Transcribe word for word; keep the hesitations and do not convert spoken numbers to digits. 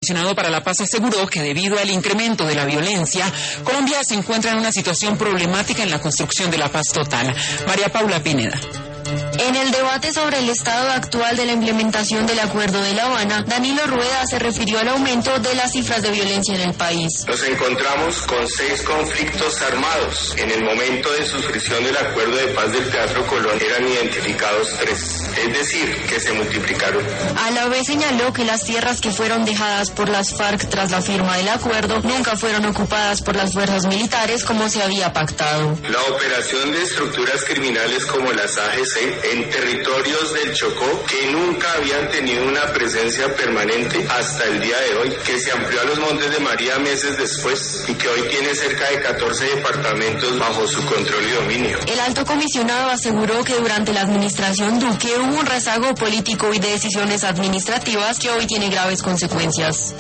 Comisionado para la Paz aseguró que debido al incremento de la violencia, Colombia se encuentra en una situación problemática en la construcción de la paz total. María Paula Pineda. En el debate sobre el estado actual de la implementación del Acuerdo de La Habana, Danilo Rueda se refirió al aumento de las cifras de violencia en el país. Nos encontramos con seis conflictos armados. En el momento de suscripción del Acuerdo de Paz del Teatro Colón eran identificados tres, es decir, que se multiplicaron. A la vez señaló que las tierras que fueron dejadas por las FARC tras la firma del acuerdo nunca fueron ocupadas por las fuerzas militares como se había pactado. La operación de estructuras criminales como las A G C en territorios del Chocó que nunca habían tenido una presencia permanente hasta el día de hoy, que se amplió a los Montes de María meses después y que hoy tiene cerca de catorce departamentos bajo su control y dominio. El alto comisionado aseguró que durante la administración Duque hubo un rezago político y de decisiones administrativas que hoy tiene graves consecuencias.